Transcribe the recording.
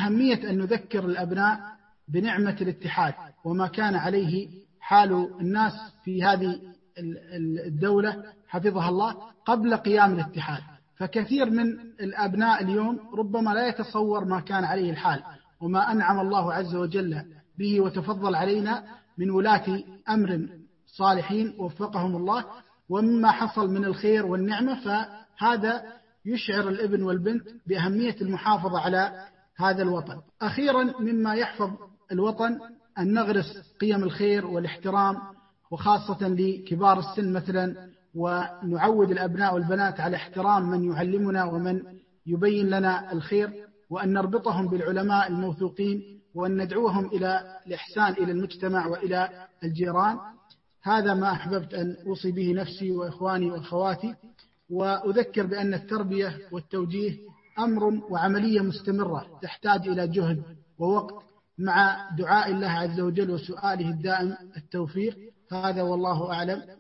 أهمية أن نذكر الأبناء بنعمة الاتحاد وما كان عليه حال الناس في هذه الدولة حفظها الله قبل قيام الاتحاد. فكثير من الأبناء اليوم ربما لا يتصور ما كان عليه الحال وما أنعم الله عز وجل به وتفضل علينا من ولاة أمر صالحين وفقهم الله، ومما حصل من الخير والنعمة. فهذا يشعر الابن والبنت بأهمية المحافظة على هذا الوطن. أخيرا، مما يحفظ الوطن أن نغرس قيم الخير والاحترام، وخاصة لكبار السن مثلا، ونعود الأبناء والبنات على احترام من يعلمنا ومن يبين لنا الخير، وأن نربطهم بالعلماء الموثوقين، وأن ندعوهم إلى الإحسان إلى المجتمع وإلى الجيران. هذا ما أحببت أن أوصي به نفسي وإخواني وأخواتي، وأذكر بأن التربية والتوجيه أمر وعملية مستمرة تحتاج إلى جهد ووقت، مع دعاء الله عز وجل وسؤاله الدائم التوفيق. هذا والله أعلم.